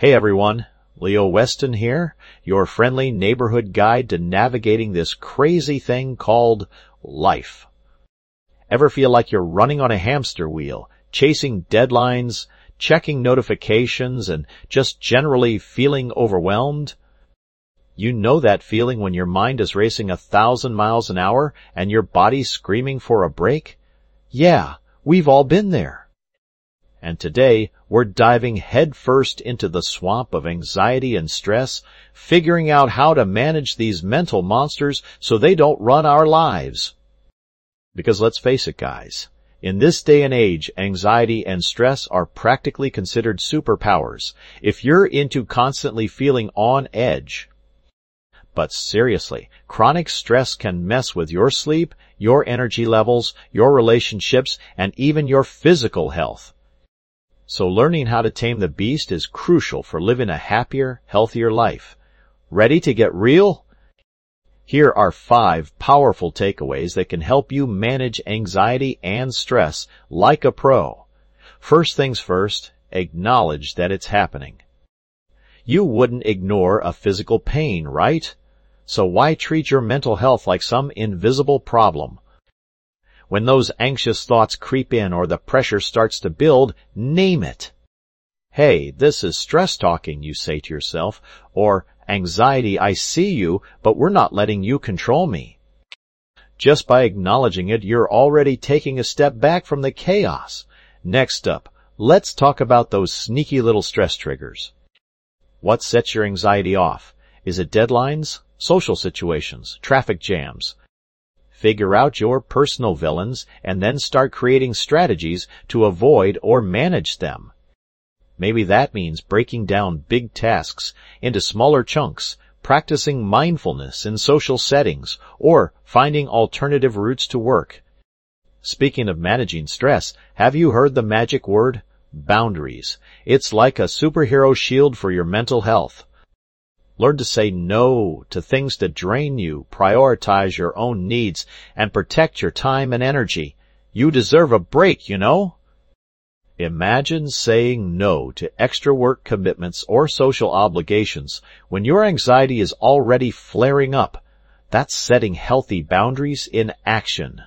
Hey everyone, Leo Weston here, your friendly neighborhood guide to navigating this crazy thing called life. Ever feel like you're running on a hamster wheel, chasing deadlines, checking notifications, and just generally feeling overwhelmed? You know that feeling when your mind is racing 1,000 miles an hour and your body's screaming for a break? Yeah, we've all been there. And today, we're diving headfirst into the swamp of anxiety and stress, figuring out how to manage these mental monsters so they don't run our lives. Because let's face it, guys, in this day and age, anxiety and stress are practically considered superpowers if you're into constantly feeling on edge. But seriously, chronic stress can mess with your sleep, your energy levels, your relationships, and even your physical health. So learning how to tame the beast is crucial for living a happier, healthier life. Ready to get real? Here are 5 powerful takeaways that can help you manage anxiety and stress like a pro. First things first, acknowledge that it's happening. You wouldn't ignore a physical pain, right? So why treat your mental health like some invisible problem? When those anxious thoughts creep in or the pressure starts to build, name it. Hey, this is stress talking, you say to yourself, or anxiety, I see you, but we're not letting you control me. Just by acknowledging it, you're already taking a step back from the chaos. Next up, let's talk about those sneaky little stress triggers. What sets your anxiety off? Is it deadlines, social situations, traffic jams? Figure out your personal villains and then start creating strategies to avoid or manage them. Maybe that means breaking down big tasks into smaller chunks, practicing mindfulness in social settings, or finding alternative routes to work. Speaking of managing stress, have you heard the magic word? Boundaries. It's like a superhero shield for your mental health. Learn to say no to things that drain you, prioritize your own needs, and protect your time and energy. You deserve a break, you know? Imagine saying no to extra work commitments or social obligations when your anxiety is already flaring up. That's setting healthy boundaries in action.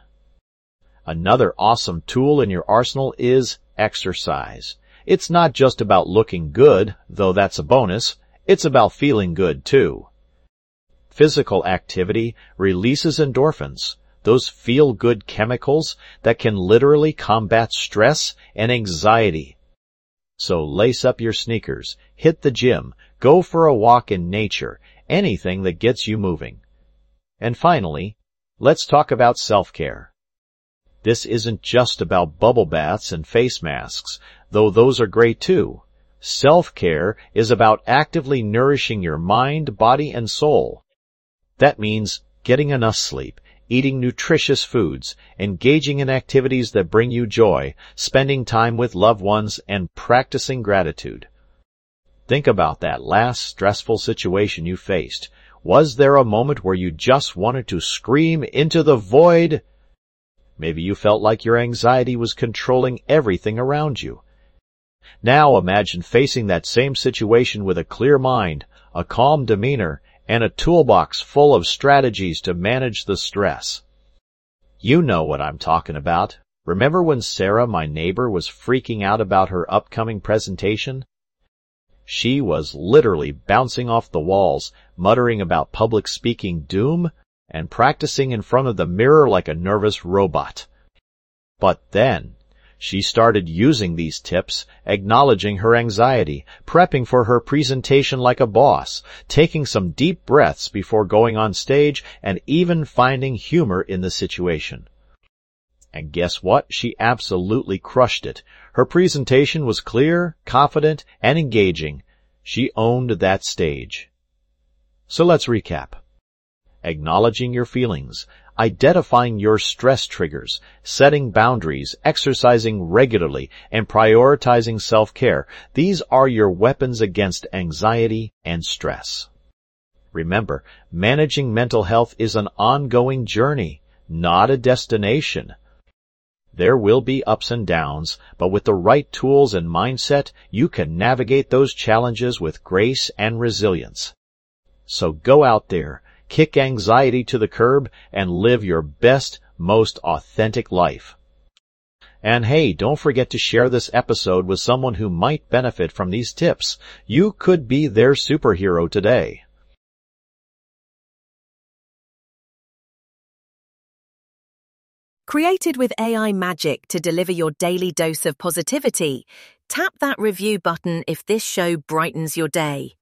Another awesome tool in your arsenal is exercise. It's not just about looking good, though that's a bonus. It's about feeling good, too. Physical activity releases endorphins, those feel-good chemicals that can literally combat stress and anxiety. So lace up your sneakers, hit the gym, go for a walk in nature, anything that gets you moving. And finally, let's talk about self-care. This isn't just about bubble baths and face masks, though those are great, too. Self-care is about actively nourishing your mind, body, and soul. That means getting enough sleep, eating nutritious foods, engaging in activities that bring you joy, spending time with loved ones, and practicing gratitude. Think about that last stressful situation you faced. Was there a moment where you just wanted to scream into the void? Maybe you felt like your anxiety was controlling everything around you. Now imagine facing that same situation with a clear mind, a calm demeanor, and a toolbox full of strategies to manage the stress. You know what I'm talking about. Remember when Sarah, my neighbor, was freaking out about her upcoming presentation? She was literally bouncing off the walls, muttering about public speaking doom, and practicing in front of the mirror like a nervous robot. But then, she started using these tips, acknowledging her anxiety, prepping for her presentation like a boss, taking some deep breaths before going on stage, and even finding humor in the situation. And guess what? She absolutely crushed it. Her presentation was clear, confident, and engaging. She owned that stage. So let's recap. Acknowledging your feelings, identifying your stress triggers, setting boundaries, exercising regularly, and prioritizing self-care. These are your weapons against anxiety and stress. Remember, managing mental health is an ongoing journey, not a destination. There will be ups and downs, but with the right tools and mindset, you can navigate those challenges with grace and resilience. So go out there, kick anxiety to the curb, and live your best, most authentic life. And hey, don't forget to share this episode with someone who might benefit from these tips. You could be their superhero today. Created with AI magic to deliver your daily dose of positivity, tap that review button if this show brightens your day.